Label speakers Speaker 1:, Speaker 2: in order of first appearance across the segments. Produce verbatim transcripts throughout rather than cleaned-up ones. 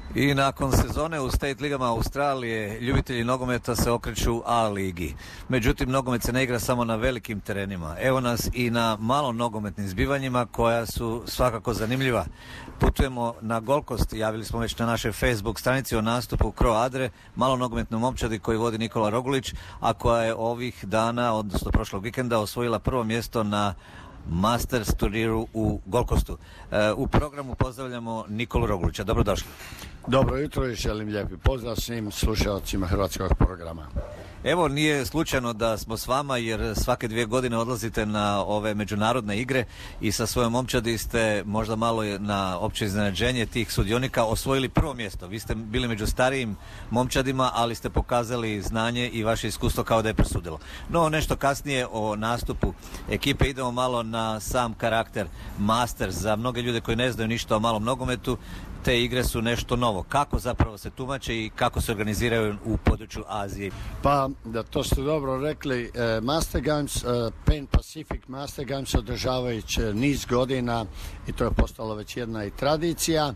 Speaker 1: I nakon sezone u State ligama Australije, ljubitelji nogometa se okreću A ligi. Međutim, nogomet se ne igra samo na velikim terenima. Evo nas i na malo nogometnim zbivanjima koja su svakako zanimljiva. Putujemo na Gold Coast, javili smo već na našoj Facebook stranici o nastupu Cro Adre, malo nogometnom momčadi koji vodi Nikola Rogulić, a koja je ovih dana, odnosno prošlog vikenda, osvojila prvo mjesto na Masters turniru u Gold Coastu. E, u programu pozdravljamo Nikolu Rogulića. Dobrodošli.
Speaker 2: Dobro jutro i želim lijepi pozdrav svim slušalcima hrvatskog programa.
Speaker 1: Evo, nije slučajno da smo s vama, jer svake dvije godine odlazite na ove međunarodne igre i sa svojom momčadi ste možda malo na opće iznenađenje tih sudionika osvojili prvo mjesto. Vi ste bili među starijim momčadima, ali ste pokazali znanje i vaše iskustvo kao da je presudilo. No, nešto kasnije o nastupu ekipe. Idemo malo na sam karakter Masters. Za mnoge ljude koji ne znaju ništa o malom nogometu, te igre su nešto novo. Kako zapravo se tumače i kako se organiziraju u području Azije?
Speaker 2: Pa, da, to ste dobro rekli. E, Master Games, e, Pan Pacific Master Games održavajući niz godina i to je postalo već jedna i tradicija,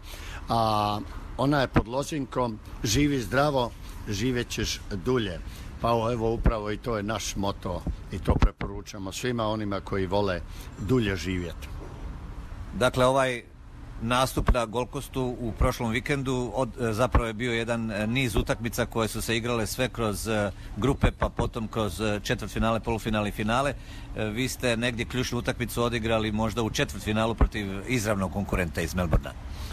Speaker 2: a ona je pod lozinkom živi zdravo, živjet ćeš dulje. Pa evo, upravo i to je naš moto i to preporučamo svima onima koji vole dulje živjeti.
Speaker 1: Dakle, ovaj nastup na Gold Coastu u prošlom vikendu od, zapravo je bio jedan niz utakmica koje su se igrale sve kroz grupe, pa potom kroz četvrtfinale, polufinale i finale. Vi ste negdje ključnu utakmicu odigrali možda u četvrtfinalu protiv izravnog konkurenta iz Melbournea.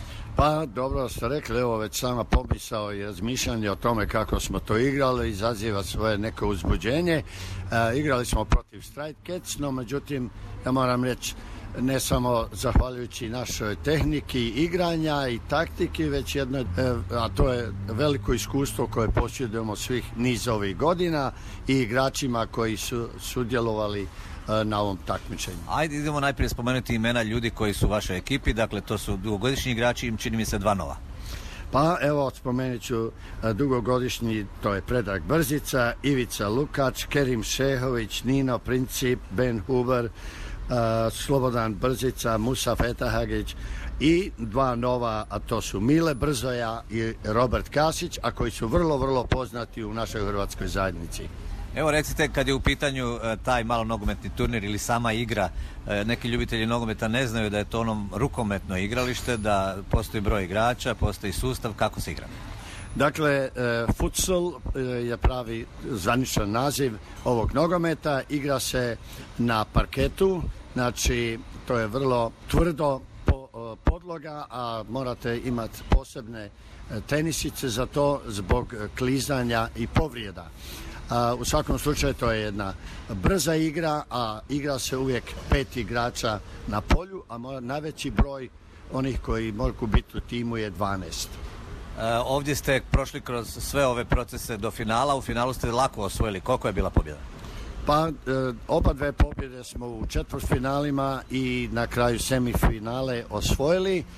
Speaker 2: Pa dobro ste rekli, evo već sama pomisao i razmišljanje o tome kako smo to igrali izaziva svoje neko uzbuđenje. E, igrali smo protiv Stride Cats, no međutim ja moram reći ne samo zahvaljujući našoj tehniki igranja i taktiki, već jedno, a to je veliko iskustvo koje posjedujemo svih niz ovih godina i igračima koji su sudjelovali na ovom takmičenju.
Speaker 1: Ajde, idemo najprije spomenuti imena ljudi koji su u vašoj ekipi, dakle to su dugogodišnji igrači, im čini mi se dva nova.
Speaker 2: Pa evo, spomenut ću dugogodišnji, to je Predrag Brzica, Ivica Lukač, Kerim Šehović, Nino Princip, Ben Huber, Uh, Slobodan Brzica, Musa Fetahagić i dva nova, a to su Mile Brzoja i Robert Kasić, a koji su vrlo, vrlo poznati u našoj hrvatskoj zajednici.
Speaker 1: Evo, recite, kad je u pitanju uh, taj malo nogometni turnir ili sama igra, uh, neki ljubitelji nogometa ne znaju da je to ono rukometno igralište, da postoji broj igrača, postoji sustav, kako se igra?
Speaker 2: Dakle, e, futsal e, je pravi zvaničan naziv ovog nogometa. Igra se na parketu, znači to je vrlo tvrdo po, e, podloga, a morate imati posebne e, tenisice za to zbog klizanja i povrijeda. A, u svakom slučaju to je jedna brza igra, a igra se uvijek pet igrača na polju, a mora, najveći broj onih koji mogu biti u timu je dvanaest.
Speaker 1: Uh, ovdje ste prošli kroz sve ove procese do finala, u finalu ste lako osvojili. Koliko je bila pobjeda?
Speaker 2: Pa e, oba dve pobjede smo u četvrtfinalima i na kraju semifinale osvojili. E,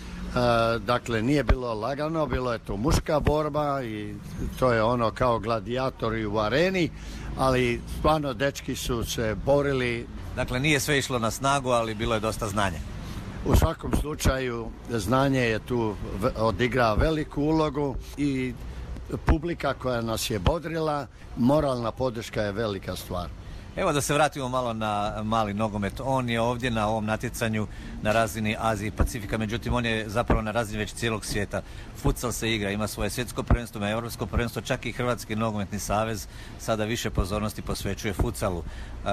Speaker 2: dakle, nije bilo lagano, bilo je to muška borba i to je ono kao gladijatori u areni, ali stvarno dečki su se borili.
Speaker 1: Dakle, nije sve išlo na snagu, ali bilo je dosta znanja.
Speaker 2: U svakom slučaju znanje je tu odigra veliku ulogu i publika koja nas je bodrila, moralna podrška je velika stvar.
Speaker 1: Evo da se vratimo malo na mali nogomet. On je ovdje na ovom natjecanju na razini Azije i Pacifika, međutim on je zapravo na razini već cijelog svijeta. Futsal se igra, ima svoje svjetsko prvenstvo, ima europsko prvenstvo, čak i Hrvatski nogometni savez sada više pozornosti posvećuje futsalu. E,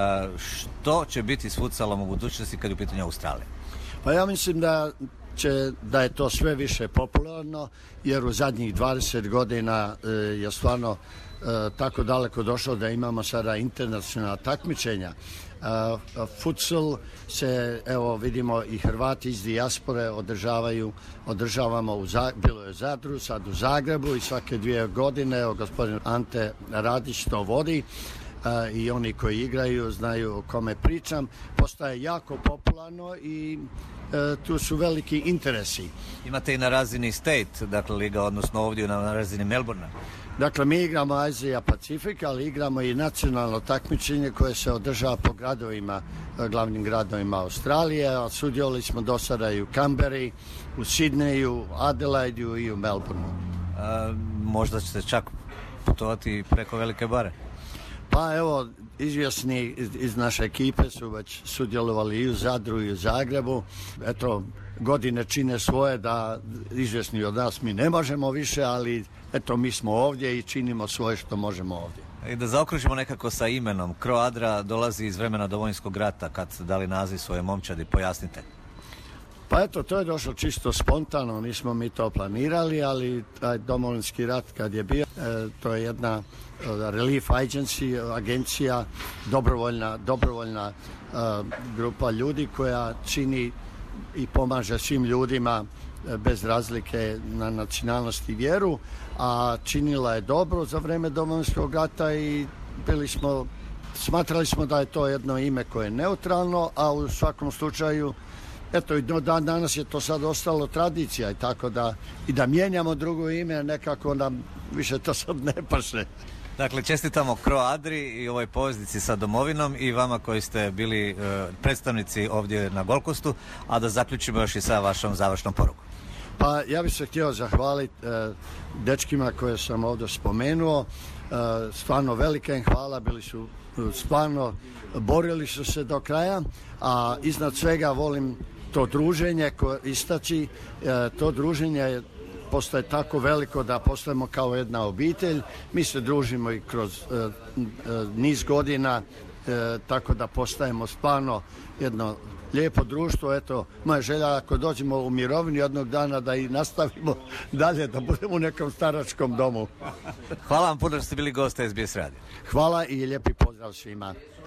Speaker 1: što će biti s futsalom u budućnosti kad je u pitanju Australije?
Speaker 2: Pa ja mislim da će, da je to sve više popularno, jer u zadnjih dvadeset godina e, je stvarno e, tako daleko došlo da imamo sada internacionalna takmičenja. E, futsal se, evo vidimo i Hrvati iz dijaspore održavaju, održavamo u bilo je u Zadru, sad u Zagrebu i svake dvije godine, evo gospodin Ante Radić to vodi. Uh, i oni koji igraju znaju o kome pričam, postaje jako popularno i uh, tu su veliki interesi.
Speaker 1: Imate i na razini State, dakle liga, odnosno ovdje na, na razini Melbournea.
Speaker 2: Dakle, mi igramo Azija Pacifik, ali igramo i nacionalno takmičenje koje se održava po gradovima, glavnim gradovima Australije, a sudjelovali smo do sada i u Canberri, u Sidneju, Adelaidu i u Melbourneu.
Speaker 1: možda ćete čak putovati preko Velike Bare.
Speaker 2: Pa evo, izvjesni iz, iz naše ekipe su već sudjelovali i u Zadru i u Zagrebu. Eto, godine čine svoje da izvjesni od nas mi ne možemo više, ali eto mi smo ovdje i činimo svoje što možemo ovdje.
Speaker 1: I da zaokružimo nekako sa imenom. Cro Adra dolazi iz vremena Domovinskog rata, kad ste dali naziv svoje momčadi, pojasnite.
Speaker 2: Pa eto, to je došlo čisto spontano, nismo mi to planirali, ali taj Domovinski rat kad je bio, e, to je jedna e, relief agency, agencija, dobrovoljna, dobrovoljna e, grupa ljudi koja čini i pomaže svim ljudima e, bez razlike na nacionalnost i vjeru, a činila je dobro za vreme Domovinskog rata i bili smo, smatrali smo da je to jedno ime koje je neutralno, a u svakom slučaju eto, i do dan danas je to sad ostalo tradicija i tako da i da mijenjamo drugo ime, nekako nam više to sad ne paše.
Speaker 1: Dakle, čestitamo Cro Adri i ovoj poveznici sa domovinom i vama koji ste bili e, predstavnici ovdje na Gold Coastu, a da zaključimo još i sa vašom završnom porukom.
Speaker 2: Pa ja bih se htio zahvaliti e, dečkima koje sam ovdje spomenuo, e, stvarno velika im hvala, bili su stvarno, borili su se do kraja, a iznad svega volim to druženje koje istaći, e, to druženje postaje tako veliko da postajemo kao jedna obitelj. Mi se družimo i kroz e, e, niz godina, e, tako da postajemo stvarno jedno lijepo društvo. Eto, moja želja ako dođemo u mirovinu jednog dana da i nastavimo dalje, da budemo u nekom staračkom domu.
Speaker 1: Hvala vam puno što ste bili gost S B S radija.
Speaker 2: Hvala i lijepi pozdrav svima.